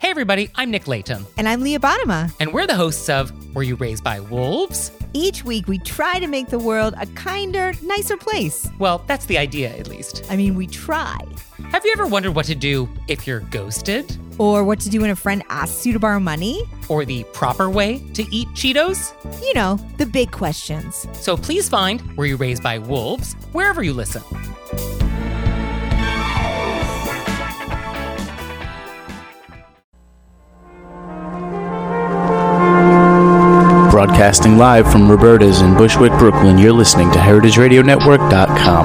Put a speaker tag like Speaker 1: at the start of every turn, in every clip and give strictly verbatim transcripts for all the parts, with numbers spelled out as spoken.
Speaker 1: Hey everybody, I'm Nick Layton.
Speaker 2: And I'm Leah Bottima.
Speaker 1: And we're the hosts of Were You Raised by Wolves?
Speaker 2: Each week we try to make the world a kinder, nicer place.
Speaker 1: Well, that's the idea, at least.
Speaker 2: I mean, we try.
Speaker 1: Have you ever wondered what to do if you're ghosted?
Speaker 2: Or what to do when a friend asks you to borrow money?
Speaker 1: Or the proper way to eat Cheetos?
Speaker 2: You know, the big questions.
Speaker 1: So please find Were You Raised by Wolves wherever you listen.
Speaker 3: Broadcasting live from Roberta's in Bushwick, Brooklyn, you're listening to Heritage Radio Network dot com.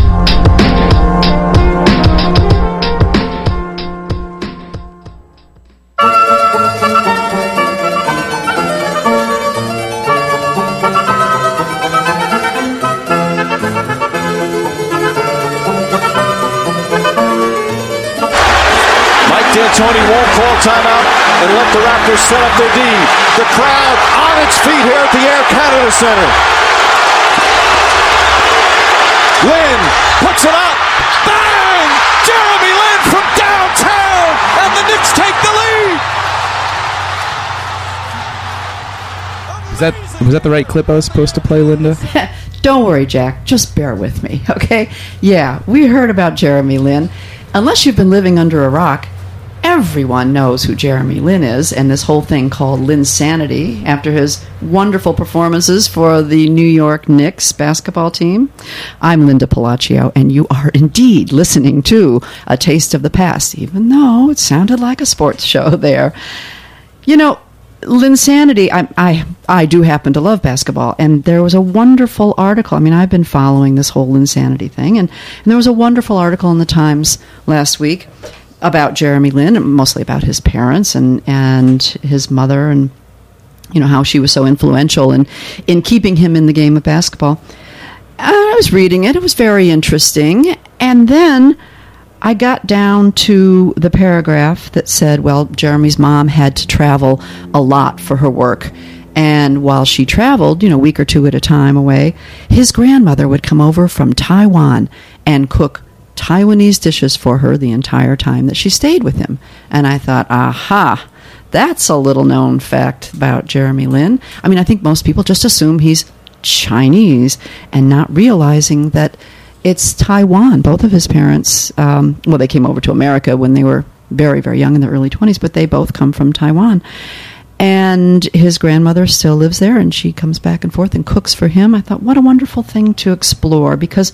Speaker 4: Mike D'Antoni won't call timeout and let the Raptors set up their D. The crowd on its feet here at the Air Canada Center. Lin puts it up. Bang! Jeremy Lin from downtown, and the Knicks take the lead.
Speaker 5: Is that was that the right clip I was supposed to play, Linda?
Speaker 6: Don't worry, Jack. Just bear with me, okay? Yeah, we heard about Jeremy Lin. Unless you've been living under a rock, everyone knows who Jeremy Lin is, and this whole thing called Linsanity, after his wonderful performances for the New York Knicks basketball team. I'm Linda Palacio, and you are indeed listening to A Taste of the Past, even though it sounded like a sports show there. You know, Linsanity, I, I I do happen to love basketball, and there was a wonderful article. I mean, I've been following this whole Linsanity thing, and, and there was a wonderful article in the Times last week about Jeremy Lin, mostly about his parents and, and his mother, and you know how she was so influential in, in keeping him in the game of basketball. I was reading it. It was very interesting. And then I got down to the paragraph that said, well, Jeremy's mom had to travel a lot for her work. And while she traveled, you know, a week or two at a time away, his grandmother would come over from Taiwan and cook Taiwanese dishes for her the entire time that she stayed with him. And I thought, aha, that's a little known fact about Jeremy Lin. I mean, I think most people just assume he's Chinese and not realizing that it's Taiwan. Both of his parents, um, well, they came over to America when they were very, very young in their early twenties, but they both come from Taiwan. And his grandmother still lives there, and she comes back and forth and cooks for him. I thought, what a wonderful thing to explore, because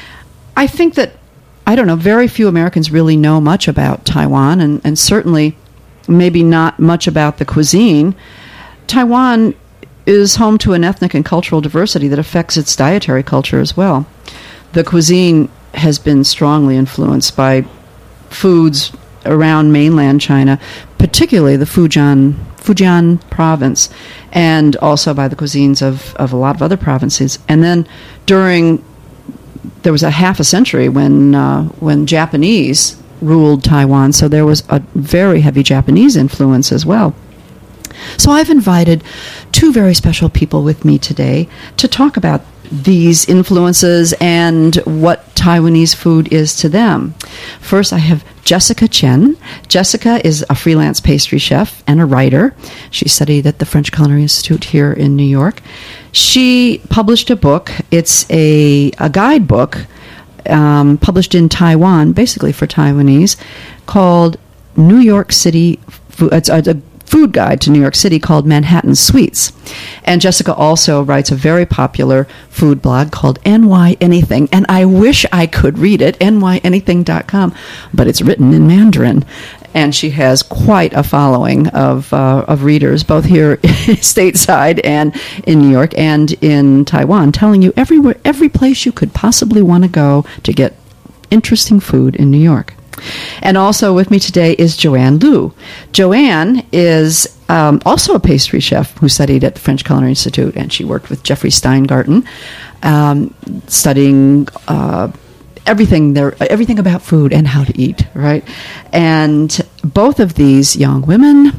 Speaker 6: I think that, I don't know, very few Americans really know much about Taiwan, and, and certainly maybe not much about the cuisine. Taiwan is home to an ethnic and cultural diversity that affects its dietary culture as well. The cuisine has been strongly influenced by foods around mainland China, particularly the Fujian Fujian province, and also by the cuisines of, of a lot of other provinces. And then during, there was a half a century when uh, when Japanese ruled Taiwan, so there was a very heavy Japanese influence as well. So I've invited two very special people with me today to talk about these influences and what Taiwanese food is to them. First, I have Jessica Chen. Jessica is a freelance pastry chef and a writer. She studied at the French Culinary Institute here in New York. She published a book. It's a, a guidebook um, published in Taiwan, basically for Taiwanese, called New York City. It's a, a food guide to New York City called Manhattan Sweets. And Jessica also writes a very popular food blog called N Y Anything, and I wish I could read it, N Y anything dot com, but it's written in Mandarin. And she has quite a following of uh, of readers, both here stateside and in New York and in Taiwan, telling you everywhere, every place you could possibly want to go to get interesting food in New York. And also with me today is Joanne Liu. Joanne is um, also a pastry chef who studied at the French Culinary Institute, and she worked with Jeffrey Steingarten, um, studying uh, everything there, everything about food and how to eat, right? And both of these young women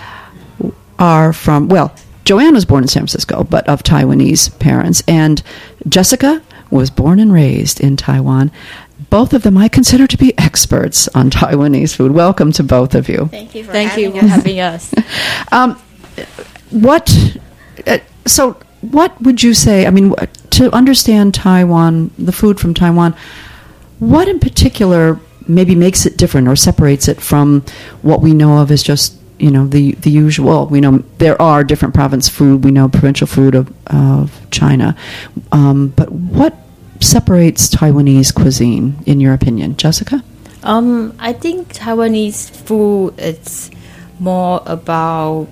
Speaker 6: are from, well, Joanne was born in San Francisco, but of Taiwanese parents, and Jessica was born and raised in Taiwan. both of them I consider to be experts on Taiwanese food. Welcome to both of you.
Speaker 7: Thank you for
Speaker 8: Thank
Speaker 7: having
Speaker 8: you
Speaker 7: us.
Speaker 8: for having us.
Speaker 6: Um, what? Uh, so, what would you say? I mean, to understand Taiwan, the food from Taiwan, what in particular maybe makes it different or separates it from what we know of as just, you know, the the usual? We know there are different province food. We know provincial food of, of China, um, but what separates Taiwanese cuisine, in your opinion, Jessica?
Speaker 8: Um, I think Taiwanese food is more about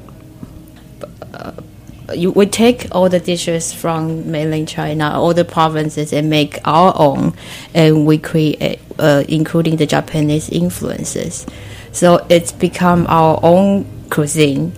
Speaker 8: uh, you we take all the dishes from mainland China, all the provinces, and make our own, and we create, uh, including the Japanese influences. So it's become our own cuisine.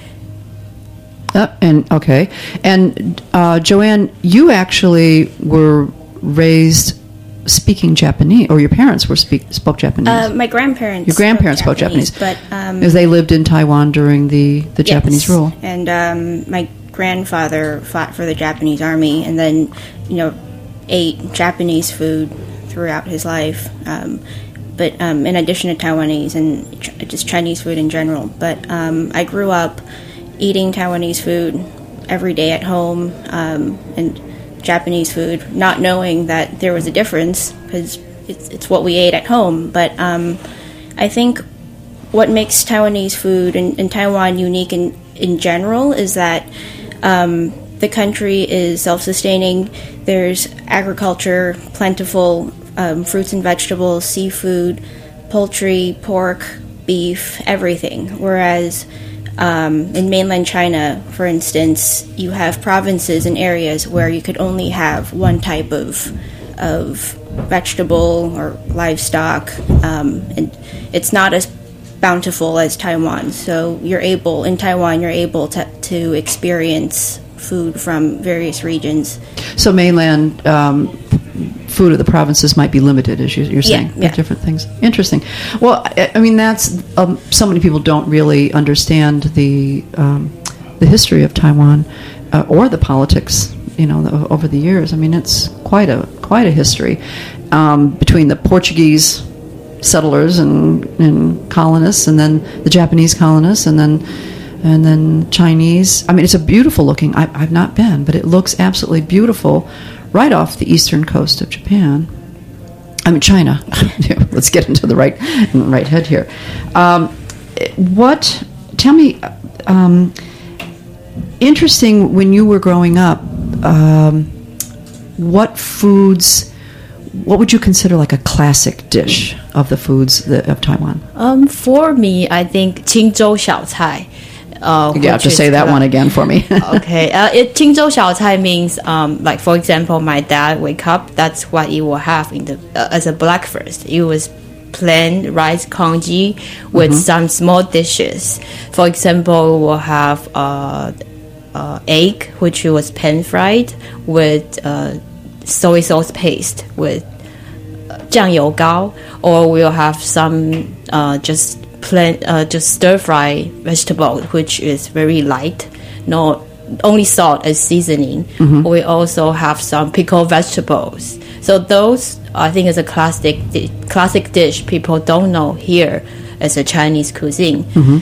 Speaker 6: Uh, and okay, and uh, Joanne, you actually were raised speaking Japanese, or your parents were speak, spoke Japanese.
Speaker 7: Uh, my grandparents.
Speaker 6: Your grandparents spoke Japanese,
Speaker 7: but um,
Speaker 6: because they lived in Taiwan during the, the
Speaker 7: yes.
Speaker 6: Japanese rule.
Speaker 7: And um, my grandfather fought for the Japanese army, and then you know ate Japanese food throughout his life. Um, but um, in addition to Taiwanese and ch- just Chinese food in general. But um, I grew up eating Taiwanese food every day at home, um, and Japanese food, not knowing that there was a difference because it's, it's what we ate at home. But um, I think what makes Taiwanese food in, in Taiwan unique in, in general is that um, the country is self-sustaining. There's agriculture, plentiful um, fruits and vegetables, seafood, poultry, pork, beef, everything. Whereas Um, in mainland China, for instance, you have provinces and areas where you could only have one type of of vegetable or livestock, um, and it's not as bountiful as Taiwan. So you're able, in Taiwan, you're able to, to experience food from various regions.
Speaker 6: So mainland um, food of the provinces might be limited, as you, you're saying,
Speaker 7: yeah, yeah.
Speaker 6: with different things. Interesting. Well, I, I mean, that's um, so many people don't really understand the um, the history of Taiwan uh, or the politics, you know, the, over the years. I mean, it's quite a quite a history um, between the Portuguese settlers and, and colonists, and then the Japanese colonists, and then and then Chinese. I mean, it's a beautiful looking. I, I've not been, but it looks absolutely beautiful. Right off the eastern coast of Japan. I mean, China. Let's get into the right right head here. Um, what, tell me, um, interesting, when you were growing up, um, what foods, what would you consider like a classic dish of the foods that, of Taiwan?
Speaker 8: Um, for me, I think 清粥小菜. Uh,
Speaker 6: you have to
Speaker 8: is,
Speaker 6: say that
Speaker 8: uh,
Speaker 6: one again for me.
Speaker 8: Okay. Uh, it, 清粥小菜 means, um, like, for example, my dad wake up, that's what he will have in the uh, as a breakfast. It was plain rice congee with mm-hmm. some small dishes. For example, we will have uh, uh, egg, which was pan-fried with uh, soy sauce paste with uh, 酱油膏, or we'll have some uh, just plain, uh, just stir-fry vegetable, which is very light, not only salt as seasoning. Mm-hmm. We also have some pickled vegetables. So those, I think, is a classic di- classic dish people don't know here as a Chinese cuisine. Mm-hmm.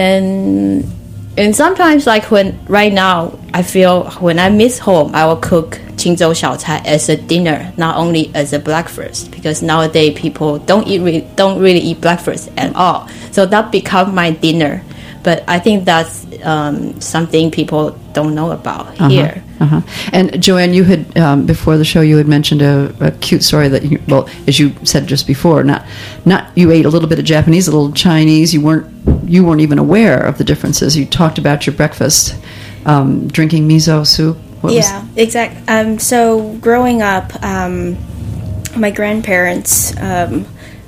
Speaker 8: And and sometimes, like when right now, I feel when I miss home, I will cook 清粥小菜 as a dinner, not only as a breakfast, because nowadays people don't eat re- don't really eat breakfast at all. So that become my dinner. But I think that's um, something people don't know about
Speaker 6: uh-huh,
Speaker 8: here.
Speaker 6: Uh-huh. And Joanne, you had um, before the show, you had mentioned a, a cute story that you, well, as you said just before, not not you ate a little bit of Japanese, a little Chinese. You weren't you weren't even aware of the differences. You talked about your breakfast, um, drinking miso soup. What
Speaker 7: yeah, exactly. Um, so growing up, um, my grandparents. Um,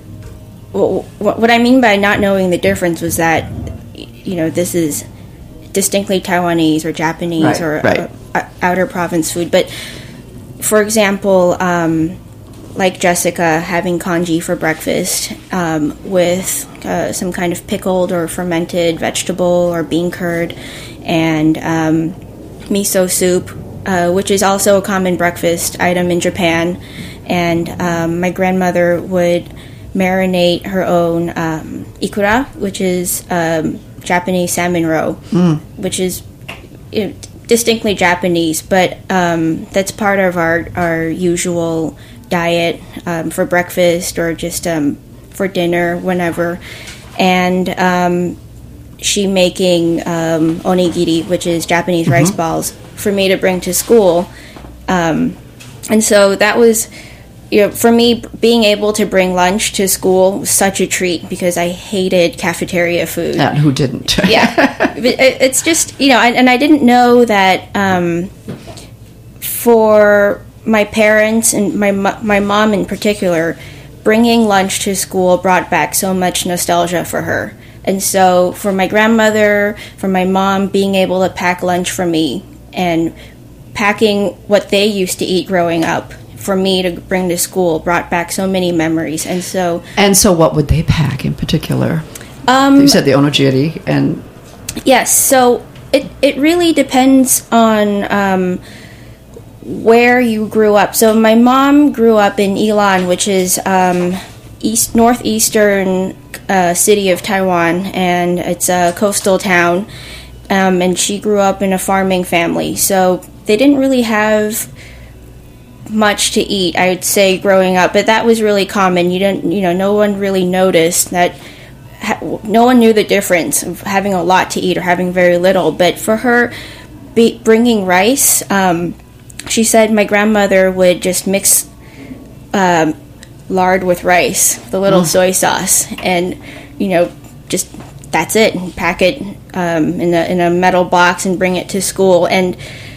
Speaker 7: what, what I mean by not knowing the difference was that, you know, this is distinctly Taiwanese or Japanese
Speaker 6: right,
Speaker 7: or
Speaker 6: right.
Speaker 7: Uh, outer province food. But, for example, um, like Jessica, having congee for breakfast um, with uh, some kind of pickled or fermented vegetable or bean curd, and um, miso soup, uh, which is also a common breakfast item in Japan. and um, my grandmother would marinate her own um, ikura, which is um, Japanese salmon roe, mm. which is you know, distinctly Japanese, but um, that's part of our, our usual diet um, for breakfast or just um, for dinner, whenever. And um, she making um, onigiri, which is Japanese mm-hmm. rice balls, for me to bring to school. Um, and so that was, you know, for me, being able to bring lunch to school was such a treat because I hated cafeteria food.
Speaker 6: And who didn't?
Speaker 7: Yeah. It, it's just, you know, and, and I didn't know that um, for my parents and my my mom in particular, bringing lunch to school brought back so much nostalgia for her. And so for my grandmother, for my mom, being able to pack lunch for me and packing what they used to eat growing up for me to bring to school brought back so many memories. And so
Speaker 6: and so what would they pack in particular?
Speaker 7: Um,
Speaker 6: you said the onigiri. And
Speaker 7: yes, so it, it really depends on um, where you grew up. So my mom grew up in Ilan, which is um, east northeastern uh, city of Taiwan, and it's a coastal town. Um, and she grew up in a farming family, so they didn't really have much to eat, I would say, growing up, but that was really common. You didn't, you know, no one really noticed that. Ha- no one knew the difference of having a lot to eat or having very little. But for her, be- bringing rice, um, she said my grandmother would just mix um, lard with rice, with a little mm. soy sauce, and you know, just that's it, and pack it um, in a in a metal box and bring it to school. And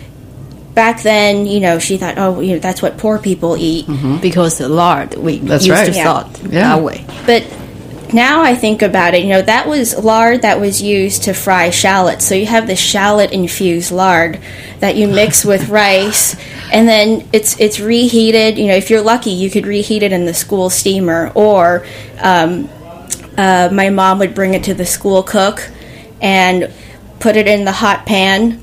Speaker 7: back then, you know, she thought, oh, you know, that's what poor people eat.
Speaker 8: Mm-hmm. Because the lard, we
Speaker 6: that's
Speaker 8: used
Speaker 6: right.
Speaker 8: to
Speaker 7: yeah.
Speaker 8: thought
Speaker 6: yeah.
Speaker 8: that way.
Speaker 7: But now I think about it, you know, that was lard that was used to fry shallots. So you have the shallot-infused lard that you mix with rice, and then it's it's reheated. You know, if you're lucky, you could reheat it in the school steamer, or um, uh, my mom would bring it to the school cook and put it in the hot pan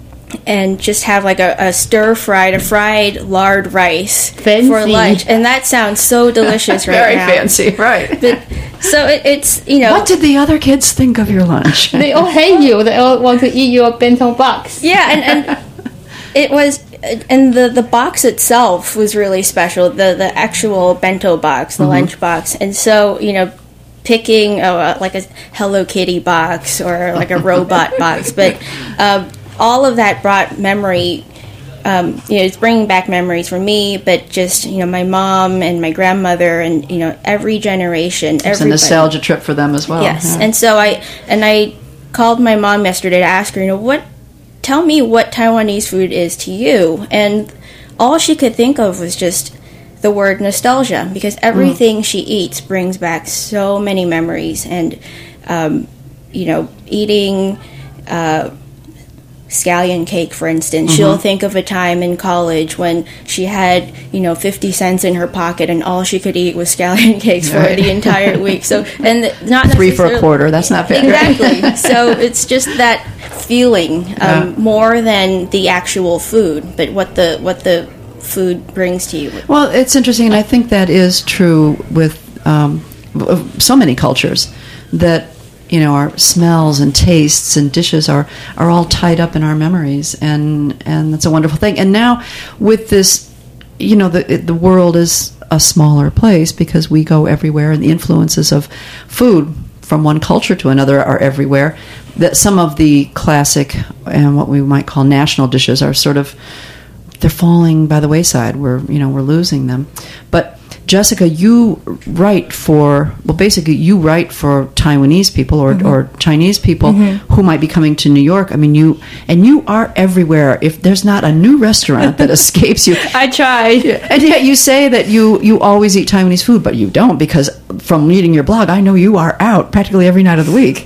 Speaker 7: and just have like a, a stir-fried, a fried lard rice
Speaker 8: Fancy.
Speaker 7: for lunch. And that sounds so delicious right
Speaker 6: Very
Speaker 7: now.
Speaker 6: Very fancy, right.
Speaker 7: But, so it, it's, you know...
Speaker 6: What did the other kids think of your lunch?
Speaker 8: They all hate you. They all want to eat your bento box.
Speaker 7: Yeah, and, and it was... And the, the box itself was really special, the, the actual bento box, the mm-hmm. lunch box. And so, you know, picking uh, like a Hello Kitty box or like a robot box, but... Um, all of that brought memory, um, you know, it's bringing back memories for me, but just, you know, my mom and my grandmother and, you know, every generation.
Speaker 6: It's a nostalgia trip for them as well.
Speaker 7: Yes.
Speaker 6: Yeah.
Speaker 7: And so I, and I called my mom yesterday to ask her, you know, what, tell me what Taiwanese food is to you. And all she could think of was just the word nostalgia, because everything mm. she eats brings back so many memories. And, um, you know, eating, uh, scallion cake, for instance. Mm-hmm. She'll think of a time in college when she had, you know, fifty cents in her pocket and all she could eat was scallion cakes for right. the entire week. So, and the, not
Speaker 6: three for a quarter. That's not bad.
Speaker 7: Exactly. So it's just that feeling, um, yeah. more than the actual food, but what the what the food brings to you.
Speaker 6: Well, it's interesting, and I think that is true with um, so many cultures, that you know, our smells and tastes and dishes are, are all tied up in our memories, and and that's a wonderful thing. And now with this, you know, the the world is a smaller place because we go everywhere, and the influences of food from one culture to another are everywhere. That some of the classic and what we might call national dishes are sort of, they're falling by the wayside. We're you know we're losing them, but. Jessica, you write for, well, basically you write for Taiwanese people or, mm-hmm. or Chinese people mm-hmm. who might be coming to New York. I mean, you, and you are everywhere. If there's not a new restaurant that escapes you.
Speaker 8: I tried.
Speaker 6: And yet you say that you, you always eat Taiwanese food, but you don't, because from reading your blog, I know you are out practically every night of the week.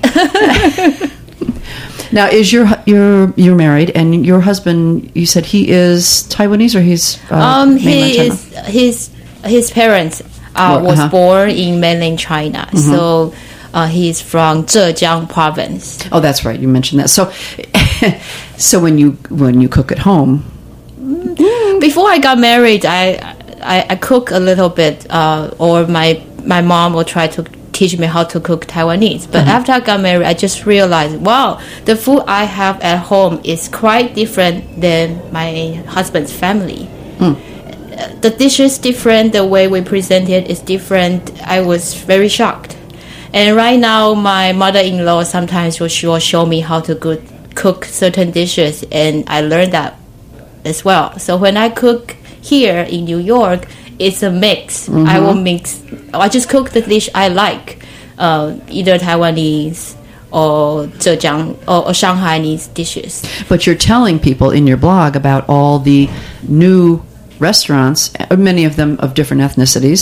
Speaker 6: Now, is your you're you're married, and your husband, you said he is Taiwanese, or he's uh,
Speaker 8: um he is his his parents uh, was uh-huh. born in mainland China, mm-hmm. so uh, he's from Zhejiang province.
Speaker 6: Oh, that's right, you mentioned that. So, so when you when you cook at home,
Speaker 8: before I got married, I I, I cook a little bit, uh, or my my mom will try to teach me how to cook Taiwanese. But
Speaker 6: Uh-huh.
Speaker 8: after I got married, I just realized, wow, the food I have at home is quite different than my husband's family.
Speaker 6: Mm.
Speaker 8: The dish is different, the way we present it is different. I was very shocked. And right now, my mother-in-law sometimes will, she will show me how to good, cook certain dishes, and I learned that as well. So when I cook here in New York, it's a mix.
Speaker 6: Mm-hmm.
Speaker 8: I will mix. I just cook the dish I like, uh, either Taiwanese or Zhejiang or, or Shanghainese dishes.
Speaker 6: But you're telling people in your blog about all the new restaurants, uh, many of them of different ethnicities.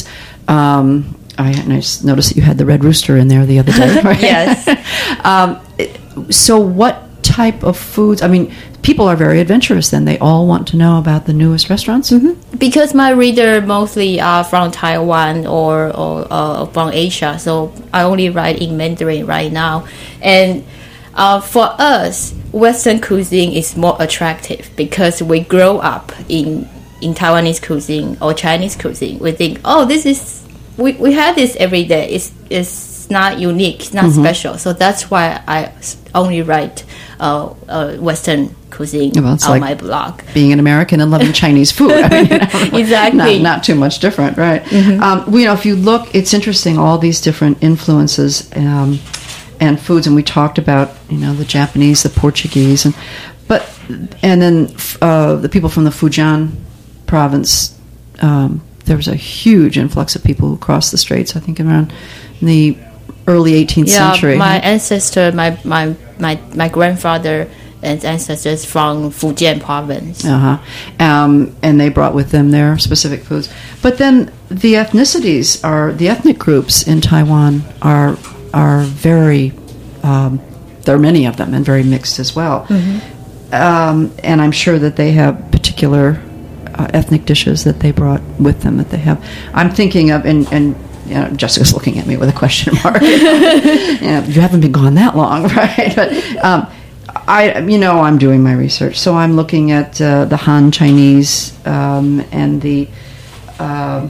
Speaker 6: Um, I, and I just noticed that you had the Red Rooster in there the other day. Right?
Speaker 8: Yes.
Speaker 6: um, so what type of foods? I mean, people are very adventurous then. They all want to know about the newest restaurants. Mm-hmm.
Speaker 8: Because my reader mostly are from Taiwan or, or uh, from Asia, so I only write in Mandarin right now. And uh, for us, Western cuisine is more attractive because we grow up in in Taiwanese cuisine or Chinese cuisine. We think, oh, this is we, we have this every day. It's it's not unique. It's not mm-hmm. special. So that's why I only write uh, uh, Western cuisine
Speaker 6: well, it's
Speaker 8: on
Speaker 6: like
Speaker 8: my blog.
Speaker 6: Being an American and loving Chinese food. I mean, you know,
Speaker 8: exactly.
Speaker 6: Not, not too much different, right?
Speaker 8: Mm-hmm.
Speaker 6: Um, you know, if you look, it's interesting, all these different influences um, and foods, and we talked about, you know, the Japanese, the Portuguese, and but and then uh, the people from the Fujian province. Um, there was a huge influx of people who crossed the straits, I think around the early eighteenth
Speaker 8: yeah,
Speaker 6: century.
Speaker 8: My ancestor, my, my, my, my grandfather and ancestors from Fujian province.
Speaker 6: Uh-huh. Um, and they brought with them their specific foods. But then the ethnicities are, the ethnic groups in Taiwan are are very, um, there are many of them and very mixed as well. Mm-hmm. Um, and I'm sure that they have particular uh, ethnic dishes that they brought with them that they have. I'm thinking of, and, and you know, Jessica's looking at me with a question mark. You know, you haven't been gone that long, right? But um, I, you know, I'm doing my research, so I'm looking at uh, the Han Chinese um, and the uh,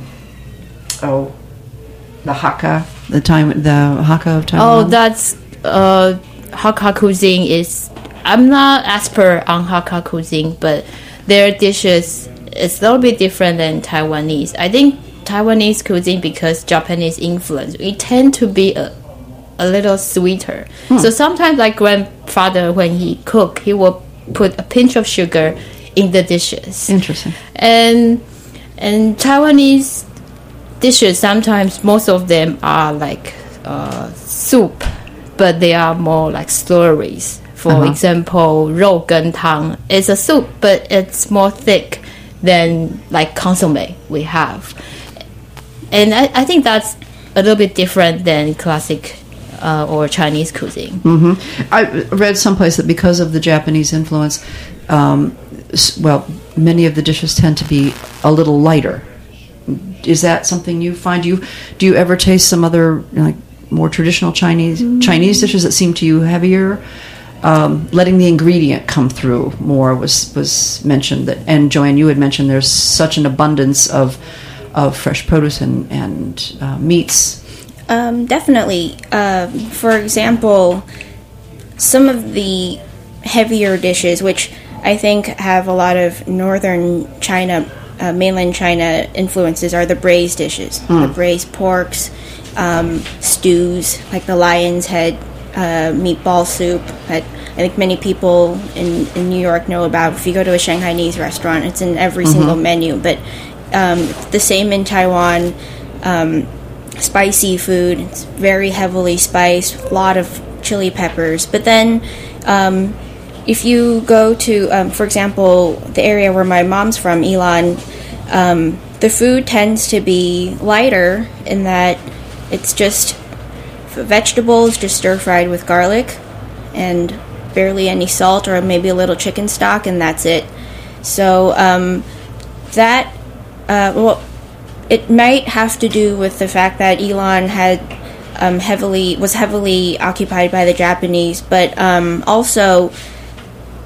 Speaker 6: oh, the Hakka, the time, the Hakka of Taiwan.
Speaker 8: Oh, that's uh, Hakka cuisine is. I'm not expert on Hakka cuisine, but their dishes is a little bit different than Taiwanese. I think Taiwanese cuisine, because Japanese influence, it tend to be a a little sweeter. Hmm. So sometimes, like grandfather, when he cook, he will put a pinch of sugar in the dishes.
Speaker 6: Interesting.
Speaker 8: And and Taiwanese dishes, sometimes most of them are like uh, soup, but they are more like slurries. For uh-huh. example, 肉羹汤 is a soup, but it's more thick than like consomme we have. And I, I think that's a little bit different than classic uh, or Chinese cuisine.
Speaker 6: Mm-hmm. I read someplace that because of the Japanese influence, um, well, many of the dishes tend to be a little lighter. Is that something you find? Do you, do you ever taste some other, you know, like more traditional Chinese mm. Chinese dishes that seem to you heavier? Um, letting the ingredient come through more was was mentioned. That, and Joanne, you had mentioned there's such an abundance of of fresh produce and and uh, meats.
Speaker 7: Um, definitely. Uh, for example, some of the heavier dishes, which I think have a lot of northern China, uh, mainland China influences, are the braised dishes, mm. the braised porks, um, stews like the lion's head. Uh, meatball soup that I think many people in, in New York know about. If you go to a Shanghainese restaurant, it's in every mm-hmm. single menu. But um, the same in Taiwan. Um, spicy food. It's very heavily spiced, a lot of chili peppers. But then um, if you go to, um, for example, the area where my mom's from, Ilan, um, the food tends to be lighter in that it's just vegetables just stir-fried with garlic and barely any salt or maybe a little chicken stock, and that's it. So um, that, uh, well, it might have to do with the fact that Ilan had um, heavily was heavily occupied by the Japanese, but um, also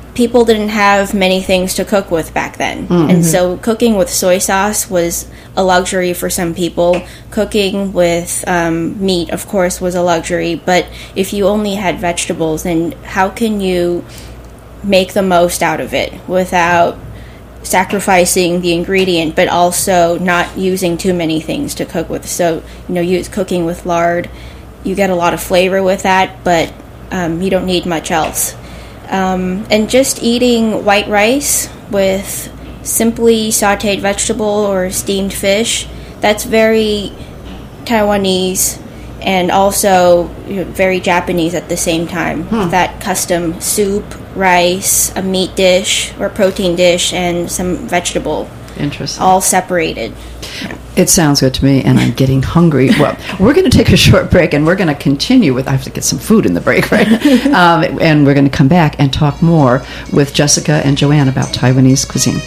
Speaker 7: people didn't have many things to cook with back then. Mm-hmm. And so cooking with soy sauce was a luxury for some people. Cooking with um, meat, of course, was a luxury. But if you only had vegetables, then how can you make the most out of it without sacrificing the ingredient, but also not using too many things to cook with? So, you know, use cooking with lard, you get a lot of flavor with that, but um, you don't need much else. Um, and just eating white rice with simply sautéed vegetable or steamed fish, that's very Taiwanese and also, you know, very Japanese at the same time. Hmm. That custom soup, rice, a meat dish or protein dish, and some vegetable.
Speaker 6: Interesting.
Speaker 7: All separated.
Speaker 6: It sounds good to me, and I'm getting hungry. Well, we're going to take a short break, and we're going to continue with, I have to get some food in the break, right? um, and we're going to come back and talk more with Jessica and Joanne about Taiwanese cuisine.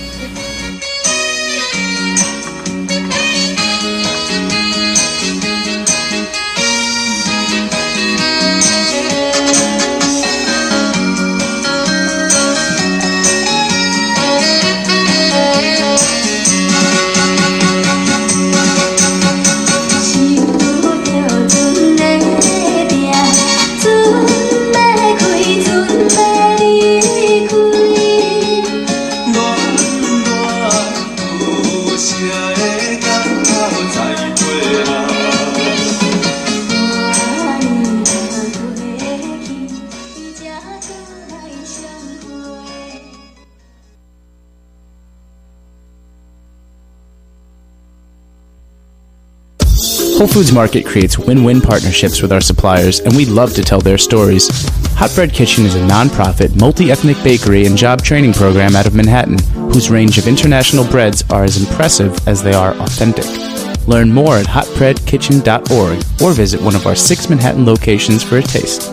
Speaker 3: Whole Foods Market creates win-win partnerships with our suppliers, and we love to tell their stories. Hot Bread Kitchen is a non-profit, multi-ethnic bakery and job training program out of Manhattan, whose range of international breads are as impressive as they are authentic. Learn more at hot bread kitchen dot org or visit one of our six Manhattan locations for a taste.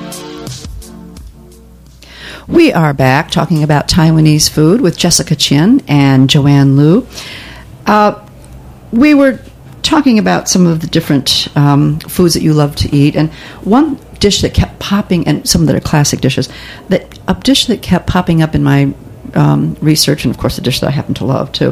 Speaker 6: We are back talking about Taiwanese food with Jessica Chin and Joanne Liu. Uh, we were talking about some of the different um, foods that you love to eat, and one dish that kept popping, and some that are classic dishes, that a dish that kept popping up in my um, research, and of course a dish that I happen to love too,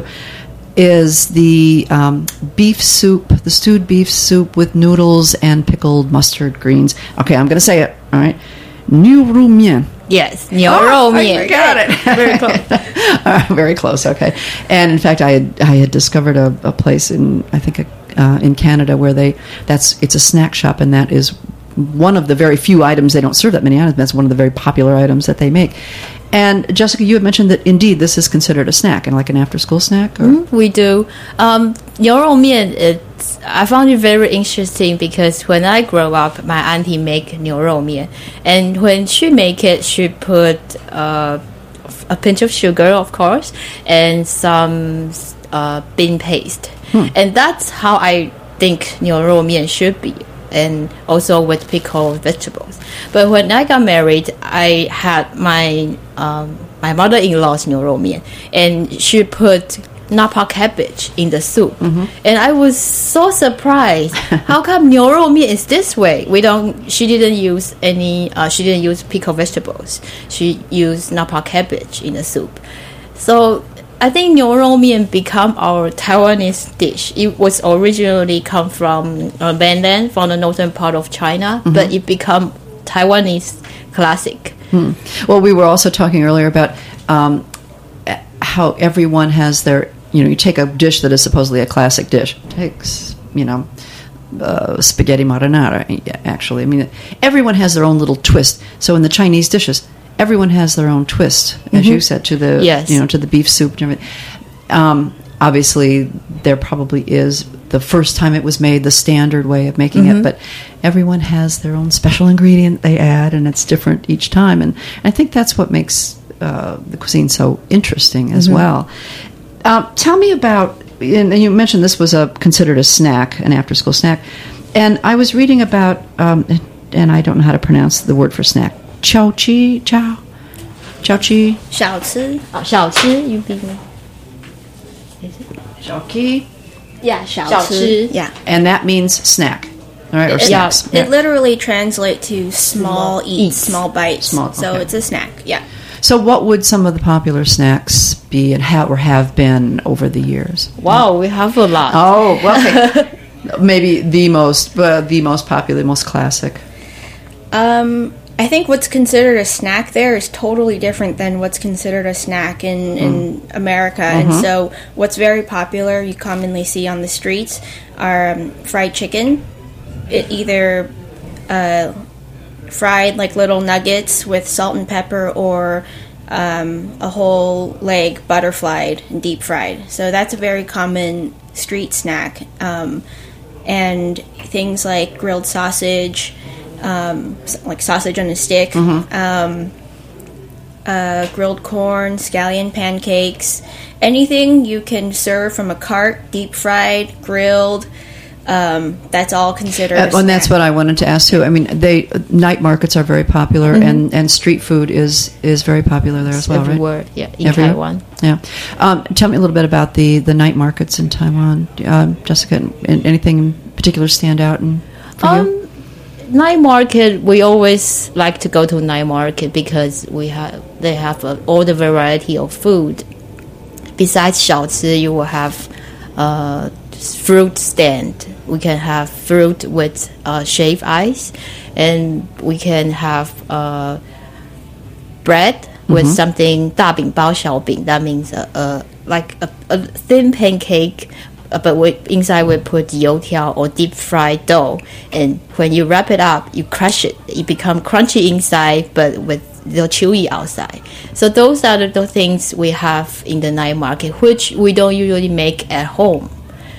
Speaker 6: is the um, beef soup, the stewed beef soup with noodles and pickled mustard greens. Okay, I'm going to say it, all right. Niu ru mian.
Speaker 8: Yes, 牛肉面.
Speaker 6: Oh, I got it.
Speaker 8: Very close.
Speaker 6: uh, very close. Okay, and in fact, I had I had discovered a, a place in I think uh, in Canada where they that's it's a snack shop, and that is one of the very few items. They don't serve that many items. That's one of the very popular items that they make. And Jessica, you had mentioned that indeed this is considered a snack, and like an after-school snack. Or?
Speaker 8: Mm, we do. Um, 牛肉面, it's I found it very interesting because when I grow up, my auntie make 牛肉面, and when she make it, she put uh, a pinch of sugar, of course, and some uh, bean paste, hmm. and that's how I think 牛肉面 should be. And also with pickled vegetables. But when I got married, I had my um, my mother-in-law's 牛肉面, and she put napa cabbage in the soup. Mm-hmm. And I was so surprised. How come 牛肉面 is this way? We don't. She didn't use any. Uh, she didn't use pickled vegetables. She used napa cabbage in the soup. So I think 牛肉面 become our Taiwanese dish. It was originally come from uh, mainland, from the northern part of China, mm-hmm. but it become Taiwanese classic.
Speaker 6: Hmm. Well, we were also talking earlier about um, how everyone has their, you know, you take a dish that is supposedly a classic dish. Takes, you know, uh, spaghetti marinara, actually. I mean, everyone has their own little twist. So in the Chinese dishes, everyone has their own twist, as mm-hmm. you said, to the
Speaker 8: yes.
Speaker 6: you know to the beef soup and everything. Um, obviously, there probably is the first time it was made, the standard way of making mm-hmm. it, but everyone has their own special ingredient they add, and it's different each time. And I think that's what makes uh, the cuisine so interesting as mm-hmm. well. Uh, tell me about, and you mentioned this was a considered a snack, an after-school snack, and I was reading about, um, and I don't know how to pronounce the word for snack. 小吃, 小, 小吃,
Speaker 7: 小吃,
Speaker 8: oh, 小吃, you beat me.
Speaker 6: Is it? 小吃?
Speaker 7: Yeah, 小吃. Yeah.
Speaker 6: And that means snack, all right, or
Speaker 7: it,
Speaker 6: snacks.
Speaker 7: Yeah. It
Speaker 6: yeah.
Speaker 7: literally translates to small, small eats, small bites.
Speaker 6: Small,
Speaker 7: so
Speaker 6: okay.
Speaker 7: it's a snack, yeah.
Speaker 6: So, what would some of the popular snacks be, and have or have been over the years?
Speaker 8: Wow, we have a lot.
Speaker 6: Oh, well, okay. Maybe the most, uh, the most popular, most classic.
Speaker 7: Um, I think what's considered a snack there is totally different than what's considered a snack in, mm. in America. Mm-hmm. And so what's very popular, you commonly see on the streets, are um, fried chicken. It either uh, fried like little nuggets with salt and pepper, or um, a whole leg butterflied and deep fried. So that's a very common street snack. Um, and things like grilled sausage, Um, like sausage on a stick, mm-hmm. um, uh, grilled corn, scallion pancakes, anything you can serve from a cart, deep fried, grilled. Um, that's all considered. Uh,
Speaker 6: and that's what I wanted to ask too. I mean, they night markets are very popular, mm-hmm. and, and street food is, is very popular there as well,
Speaker 8: everywhere,
Speaker 6: right?
Speaker 8: Yeah, in Everywhere. Taiwan.
Speaker 6: Yeah. Um, tell me a little bit about the, the night markets in Taiwan, um, Jessica. Anything in particular stand out in, for um, you?
Speaker 8: Night market, we always like to go to night market because we have they have uh, all the variety of food. Besides 小吃, you will have uh, fruit stand. We can have fruit with uh, shaved ice, and we can have uh, bread with mm-hmm. something 大饼包小饼. That means uh, uh, like a, a thin pancake. Uh, but we, inside we put youtiao or deep fried dough, and when you wrap it up, you crush it. It becomes crunchy inside, but with the chewy outside. So those are the, the things we have in the night market, which we don't usually make at home.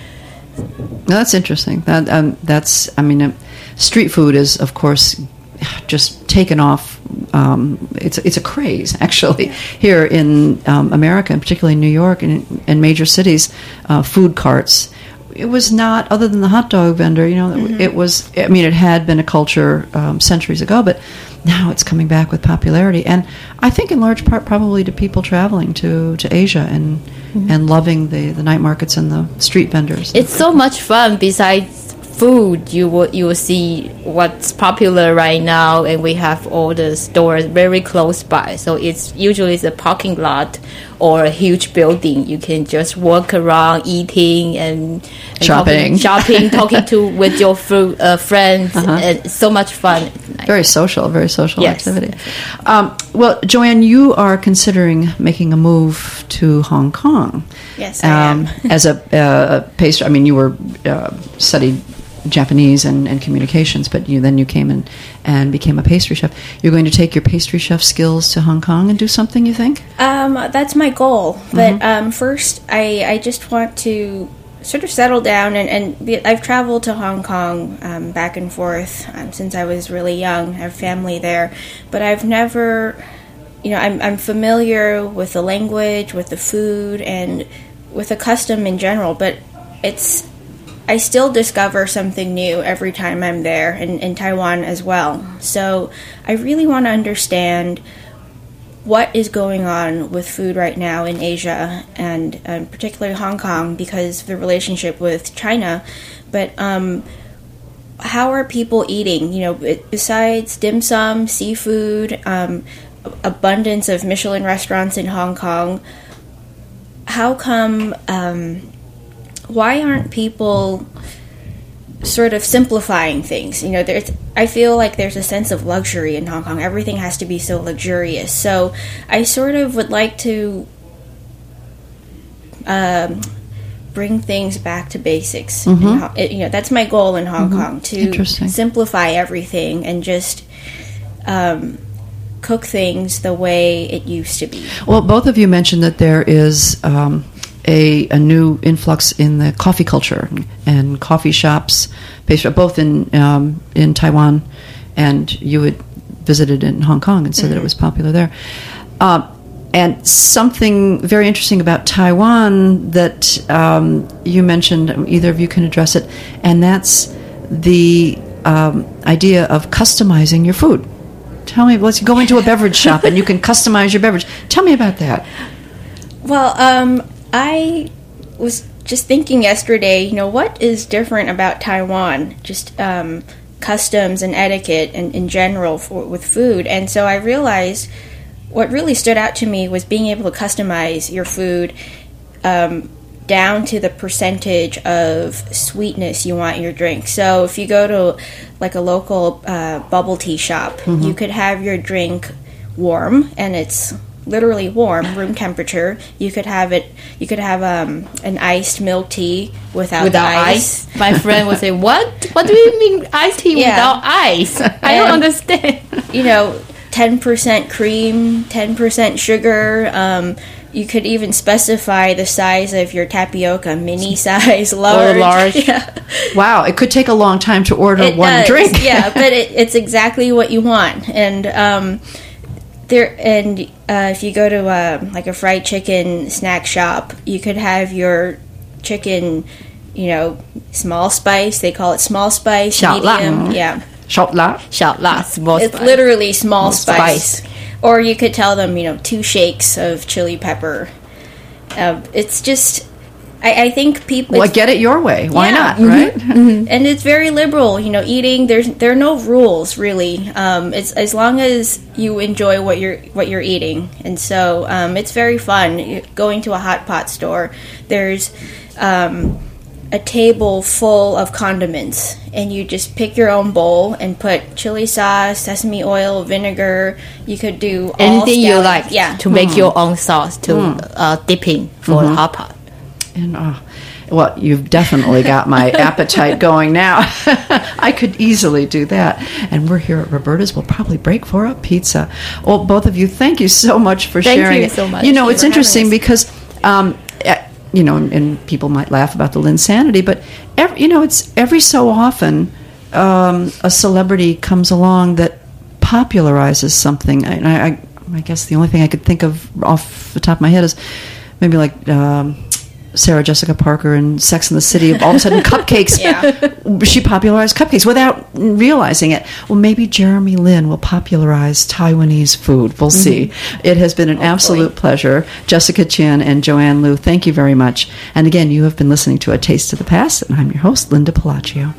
Speaker 6: That's interesting. That um, that's I mean, uh, street food is of course just taken off. Um, it's it's a craze actually here in um, America, and particularly in New York and in major cities. Uh, food carts. It was not, other than the hot dog vendor. You know, mm-hmm. it was. I mean, it had been a culture um, centuries ago, but now it's coming back with popularity, and I think in large part probably to people traveling to, to Asia and mm-hmm. and loving the, the night markets and the street vendors.
Speaker 8: It's so much fun. Besides food, you will you will see what's popular right now, and we have all the stores very close by. So it's usually it's a parking lot or a huge building. You can just walk around eating and, and
Speaker 6: shopping,
Speaker 8: talking, shopping, talking to with your fr- uh, friends. Uh-huh. And it's so much fun.
Speaker 6: Very social, very social
Speaker 8: yes.
Speaker 6: activity. Um, well, Joanne, you are considering making a move to Hong Kong.
Speaker 7: Yes, I um,
Speaker 6: am. As a uh, pastry, I mean, you were uh, studied Japanese and, and communications, but you then you came in and became a pastry chef. You're going to take your pastry chef skills to Hong Kong and do something, you think?
Speaker 7: Um, that's my goal. But mm-hmm. um, first, I, I just want to sort of settle down. And, and be, I've traveled to Hong Kong um, back and forth um, since I was really young. I have family there. But I've never, you know, I'm, I'm familiar with the language, with the food, and with the custom in general. But it's I still discover something new every time I'm there, in, in Taiwan as well. So I really want to understand what is going on with food right now in Asia, and um, particularly Hong Kong, because of the relationship with China. But um, how are people eating? You know, besides dim sum, seafood, um, abundance of Michelin restaurants in Hong Kong, how come... Um, why aren't people sort of simplifying things? You know, there's, I feel like there's a sense of luxury in Hong Kong. Everything has to be so luxurious. So I sort of would like to um, bring things back to basics.
Speaker 6: Mm-hmm.
Speaker 7: It, you know, that's my goal in Hong
Speaker 6: mm-hmm.
Speaker 7: Kong, to simplify everything and just um, cook things the way it used to be.
Speaker 6: Well, both of you mentioned that there is... Um, A, a new influx in the coffee culture and coffee shops, both in um, in Taiwan, and you had visited in Hong Kong and said mm-hmm. that it was popular there. Uh, and something very interesting about Taiwan that um, you mentioned, either of you can address it, and that's the um, idea of customizing your food. Tell me, let's go into a beverage shop and you can customize your beverage. Tell me about that.
Speaker 7: Well, um... I was just thinking yesterday, you know, what is different about Taiwan? Just um, customs and etiquette and in general for, with food. And so I realized what really stood out to me was being able to customize your food um, down to the percentage of sweetness you want in your drink. So if you go to like a local uh, bubble tea shop, mm-hmm. you could have your drink warm, and it's literally warm, room temperature. You could have it. You could have um, an iced milk tea without,
Speaker 8: without
Speaker 7: ice.
Speaker 8: ice. My friend would say, "What? What do you mean iced tea yeah. without ice? I don't understand."
Speaker 7: You know, ten percent cream, ten percent sugar. Um, you could even specify the size of your tapioca: mini size, large.
Speaker 8: Or large.
Speaker 7: Yeah.
Speaker 6: Wow, it could take a long time to order
Speaker 7: it
Speaker 6: one
Speaker 7: does.
Speaker 6: drink.
Speaker 7: Yeah, but it, it's exactly what you want, and. Um, There and uh, if you go to uh, like a fried chicken snack shop, you could have your chicken, you know, small spice. They call it small spice,
Speaker 8: Shao
Speaker 7: medium,
Speaker 8: la.
Speaker 7: yeah,
Speaker 6: Shop la.
Speaker 8: Shao la, small
Speaker 7: it's
Speaker 8: spice.
Speaker 7: literally small
Speaker 8: Small
Speaker 7: spice.
Speaker 8: spice.
Speaker 7: Or you could tell them, you know, two shakes of chili pepper. Uh, it's just. I, I think people.
Speaker 6: Well, get it your way. Why
Speaker 7: yeah.
Speaker 6: not?
Speaker 7: Mm-hmm.
Speaker 6: Right?
Speaker 7: Mm-hmm. And it's very liberal. You know, eating. There's there are no rules really. Um, it's as long as you enjoy what you're what you're eating, and so um, it's very fun. Going to a hot pot store, there's um, a table full of condiments, and you just pick your own bowl and put chili sauce, sesame oil, vinegar. You could do all
Speaker 8: anything you
Speaker 7: scallions.
Speaker 8: like.
Speaker 7: Yeah.
Speaker 8: To make your own sauce to mm. uh, dipping for mm-hmm. the hot pot.
Speaker 6: And oh, well, you've definitely got my appetite going now. I could easily do that. And we're here at Roberta's. We'll probably break for a pizza. Well, both of you, thank you so much for
Speaker 8: thank
Speaker 6: sharing.
Speaker 8: Thank you so much.
Speaker 6: You know,
Speaker 7: Thank
Speaker 6: it's
Speaker 7: you
Speaker 6: interesting because, um, you know, and, and people might laugh about the Linsanity, but every, you know, it's every so often um, a celebrity comes along that popularizes something. And I, I, I guess the only thing I could think of off the top of my head is maybe like. Um, Sarah Jessica Parker in Sex and the City, all of a sudden cupcakes.
Speaker 7: Yeah.
Speaker 6: She popularized cupcakes without realizing it. Well, maybe Jeremy Lin will popularize Taiwanese food. We'll mm-hmm. see. It has been an Hopefully. absolute pleasure. Jessica Chin and Joanne Liu, thank you very much. And again, you have been listening to A Taste of the Past, and I'm your host, Linda Palacio.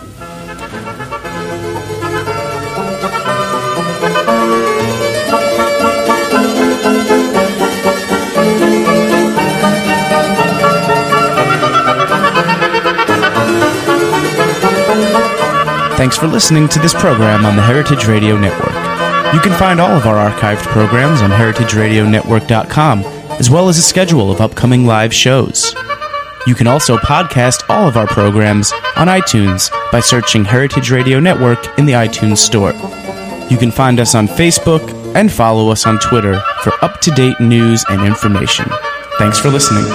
Speaker 3: Thanks for listening to this program on the Heritage Radio Network. You can find all of our archived programs on heritage radio network dot com, as well as a schedule of upcoming live shows. You can also podcast all of our programs on iTunes by searching Heritage Radio Network in the iTunes Store. You can find us on Facebook and follow us on Twitter for up-to-date news and information. Thanks for listening.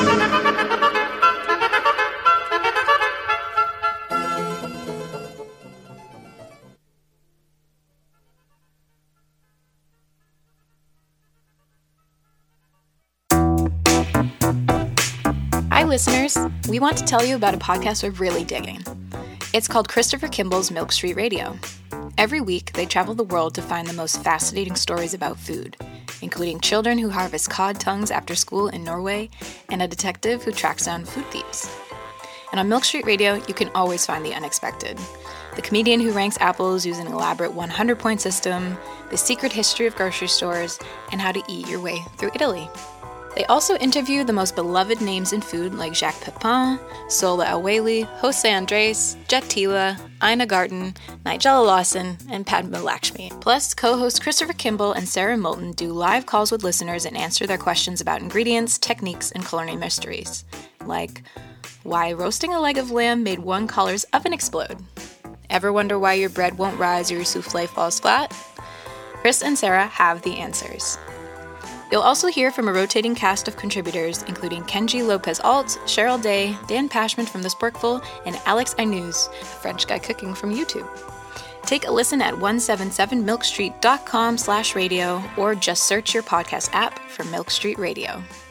Speaker 9: Hi, listeners. We want to tell you about a podcast we're really digging. It's called Christopher Kimball's Milk Street Radio. Every week, they travel the world to find the most fascinating stories about food, including children who harvest cod tongues after school in Norway and a detective who tracks down food thieves. And on Milk Street Radio, you can always find the unexpected. The comedian who ranks apples using an elaborate one hundred point system, the secret history of grocery stores, and how to eat your way through Italy. They also interview the most beloved names in food like Jacques Pepin, Sola El-Waylly, Jose Andres, Jet Tila, Ina Garten, Nigella Lawson, and Padma Lakshmi. Plus, co-hosts Christopher Kimball and Sarah Moulton do live calls with listeners and answer their questions about ingredients, techniques, and culinary mysteries. Like, why roasting a leg of lamb made one caller's oven explode? Ever wonder why your bread won't rise or your souffle falls flat? Chris and Sarah have the answers. You'll also hear from a rotating cast of contributors, including Kenji Lopez-Alt, Cheryl Day, Dan Pashman from The Sporkful, and Alex Ainuz, a French guy cooking from YouTube. Take a listen at one seventy-seven milk street dot com slash radio or just search your podcast app for Milk Street Radio.